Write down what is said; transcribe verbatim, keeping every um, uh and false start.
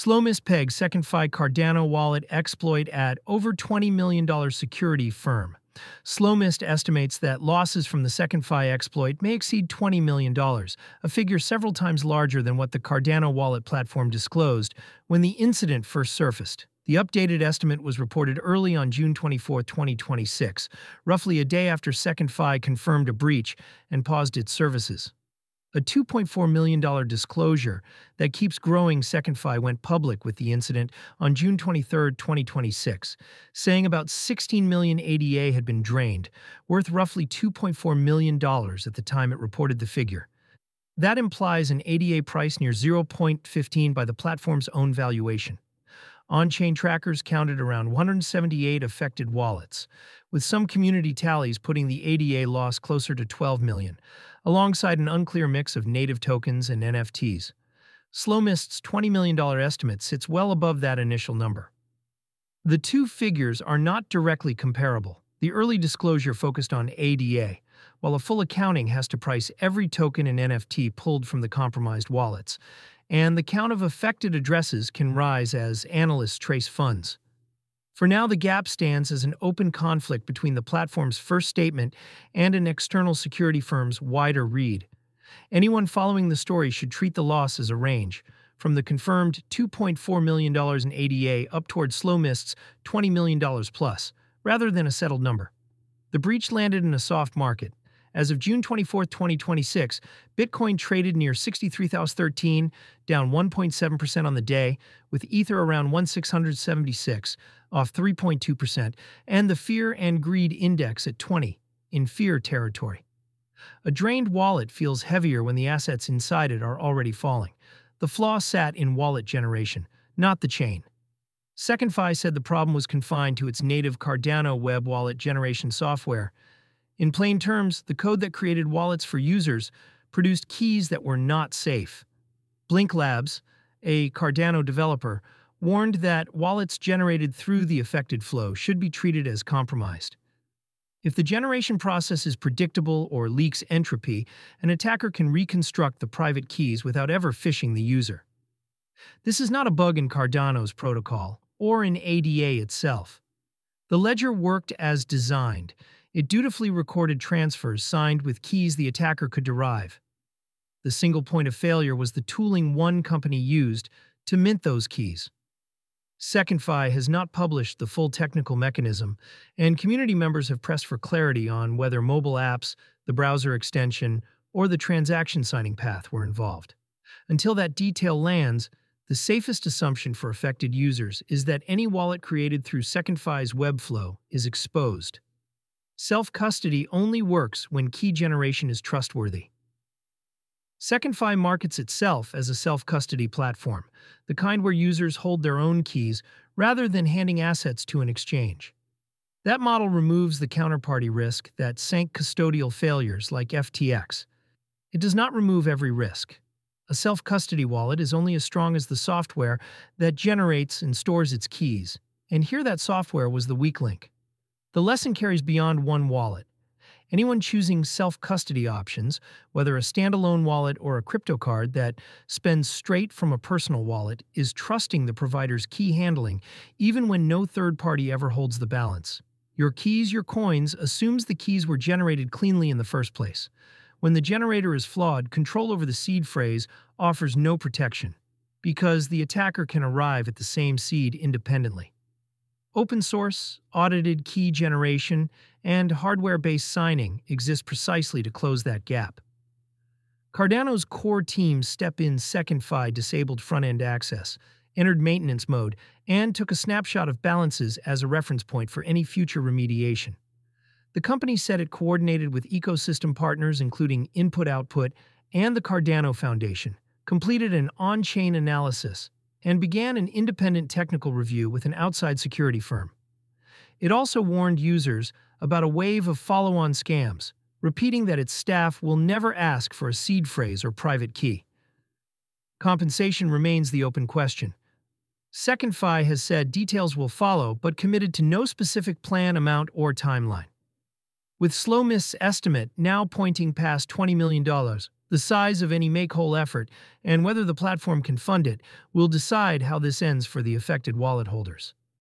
Slowmist pegs SecondFi Cardano wallet exploit at over twenty million dollars security firm. Slowmist estimates that losses from the SecondFi exploit may exceed twenty million dollars, a figure several times larger than what the Cardano wallet platform disclosed when the incident first surfaced. The updated estimate was reported early on June twenty-fourth, twenty twenty-six, roughly a day after SecondFi confirmed a breach and paused its services. A two point four million dollars disclosure that keeps growing SecondFi went public with the incident on June twenty-third, twenty twenty-six, saying about sixteen million A D A had been drained, worth roughly two point four million dollars at the time it reported the figure. That implies an A D A price near zero point one five by the platform's own valuation. On-chain trackers counted around one hundred seventy-eight affected wallets, with some community tallies putting the A D A loss closer to twelve million, alongside an unclear mix of native tokens and N F Ts. Slowmist's twenty million dollars estimate sits well above that initial number. The two figures are not directly comparable. The early disclosure focused on A D A, while a full accounting has to price every token and N F T pulled from the compromised wallets, and the count of affected addresses can rise as analysts trace funds. For now, the gap stands as an open conflict between the platform's first statement and an external security firm's wider read. Anyone following the story should treat the loss as a range, from the confirmed two point four million dollars in A D A up toward Slowmist's twenty million dollars plus, rather than a settled number. The breach landed in a soft market. As of June twenty-fourth, twenty twenty-six, Bitcoin traded near sixty-three thousand thirteen, down one point seven percent on the day, with Ether around one thousand six hundred seventy-six, off three point two percent, and the Fear and Greed Index at twenty, in fear territory. A drained wallet feels heavier when the assets inside it are already falling. The flaw sat in wallet generation, not the chain. SecondFi said the problem was confined to its native Cardano web wallet generation software. In plain terms, the code that created wallets for users produced keys that were not safe. Blink Labs, a Cardano developer, warned that wallets generated through the affected flow should be treated as compromised. If the generation process is predictable or leaks entropy, an attacker can reconstruct the private keys without ever phishing the user. This is not a bug in Cardano's protocol or in A D A itself. The ledger worked as designed. It dutifully recorded transfers signed with keys the attacker could derive. The single point of failure was the tooling one company used to mint those keys. SecondFi has not published the full technical mechanism, and community members have pressed for clarity on whether mobile apps, the browser extension, or the transaction signing path were involved. Until that detail lands, the safest assumption for affected users is that any wallet created through SecondFi's Webflow is exposed. Self-custody only works when key generation is trustworthy. SecondFi markets itself as a self-custody platform, the kind where users hold their own keys rather than handing assets to an exchange. That model removes the counterparty risk that sank custodial failures like F T X. It does not remove every risk. A self-custody wallet is only as strong as the software that generates and stores its keys, and here that software was the weak link. The lesson carries beyond one wallet. Anyone choosing self-custody options, whether a standalone wallet or a crypto card that spends straight from a personal wallet, is trusting the provider's key handling, even when no third party ever holds the balance. Your keys, your coins assumes the keys were generated cleanly in the first place. When the generator is flawed, control over the seed phrase offers no protection, because the attacker can arrive at the same seed independently. Open source, audited key generation, and hardware-based signing exist precisely to close that gap. Cardano's core team step in SecondFi disabled front-end access, entered maintenance mode, and took a snapshot of balances as a reference point for any future remediation. The company said it coordinated with ecosystem partners including Input-Output and the Cardano Foundation, completed an on-chain analysis, and began an independent technical review with an outside security firm. It also warned users about a wave of follow-on scams, repeating that its staff will never ask for a seed phrase or private key. Compensation remains the open question. SecondFi has said details will follow, but committed to no specific plan, amount, or timeline. With Slowmist's estimate now pointing past twenty million dollars, The size of any make-whole effort and whether the platform can fund it will decide how this ends for the affected wallet holders.